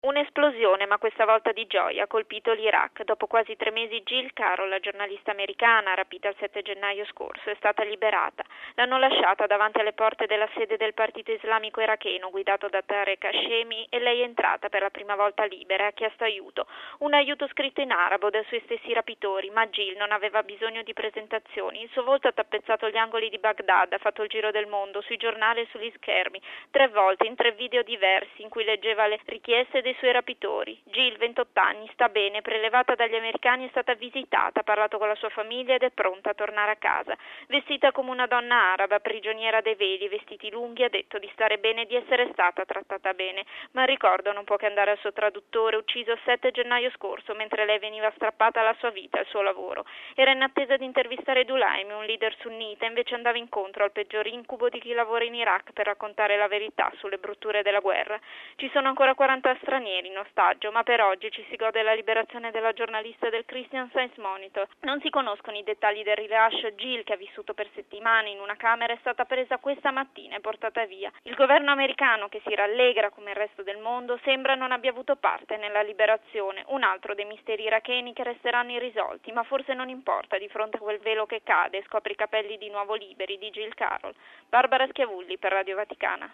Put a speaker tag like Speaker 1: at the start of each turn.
Speaker 1: Un'esplosione, ma questa volta di gioia, ha colpito l'Iraq. Dopo quasi 3 mesi Jill Carroll, la giornalista americana, rapita il 7 gennaio scorso, è stata liberata. L'hanno lasciata davanti alle porte della sede del partito islamico iracheno, guidato da Tarek Hashemi, e lei è entrata per la prima volta libera e ha chiesto aiuto. Un aiuto scritto in arabo dai suoi stessi rapitori, ma Jill non aveva bisogno di presentazioni. Il suo volto ha tappezzato gli angoli di Baghdad, ha fatto il giro del mondo, sui giornali e sugli schermi, 3 volte in 3 video diversi in cui leggeva le richieste dei suoi rapitori. Jill, 28 anni, sta bene, prelevata dagli americani, è stata visitata, ha parlato con la sua famiglia ed è pronta a tornare a casa. Vestita come una donna araba, prigioniera dei veli, vestiti lunghi, ha detto di stare bene e di essere stata trattata bene, ma il ricordo non può che andare al suo traduttore, ucciso il 7 gennaio scorso mentre lei veniva strappata alla sua vita e al suo lavoro. Era in attesa di intervistare Dulaimi, un leader sunnita, invece andava incontro al peggior incubo di chi lavora in Iraq per raccontare la verità sulle brutture della guerra. Ci sono ancora 40 stranieri in ostaggio, ma per oggi ci si gode la liberazione della giornalista del Christian Science Monitor. Non si conoscono i dettagli del rilascio. Jill, che ha vissuto per settimane in una camera, è stata presa questa mattina e portata via. Il governo americano, che si rallegra come il resto del mondo, sembra non abbia avuto parte nella liberazione, un altro dei misteri iracheni che resteranno irrisolti, ma forse non importa di fronte a quel velo che cade e scopre i capelli di nuovo liberi di Jill Carroll. Barbara Schiavulli per Radio Vaticana.